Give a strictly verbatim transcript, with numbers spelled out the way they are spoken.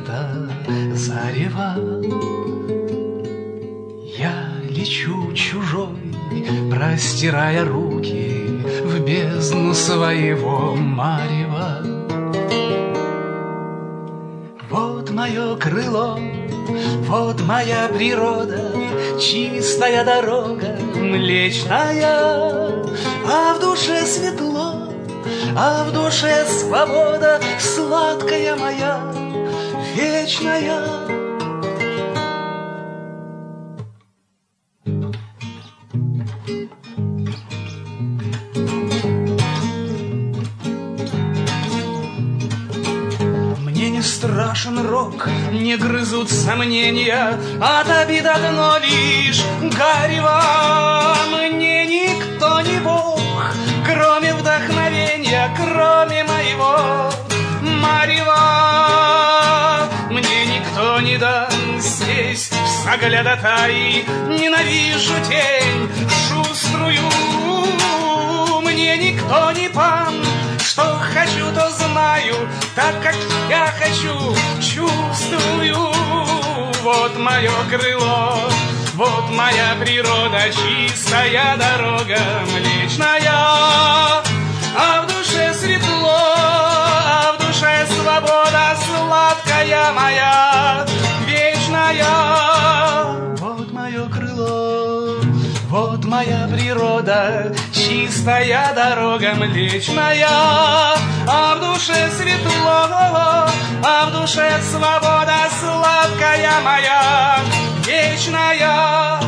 света зарева. Я лечу чужой, простирая руки в бездну своего марева. Вот мое крыло, вот моя природа, чистая дорога млечная, а в душе светло, а в душе свобода, сладкая моя, вечная. Мне не страшен рок, не грызут сомнения, от обид одно лишь горева. Мне никто не бог, кроме вдохновения, кроме моего марева. Мне никто не дан сесть в соглядатаи, ненавижу тень шуструю. Мне никто не пан, что хочу, то знаю, так как я хочу, чувствую. Вот мое крыло, вот моя природа, чистая дорога млечная, а в душе светло, а в душе свобода, сладкая моя, вечная. Вот мое крыло, вот моя природа, чистая дорога млечная, а в душе светло, а в душе свобода, сладкая моя, вечная.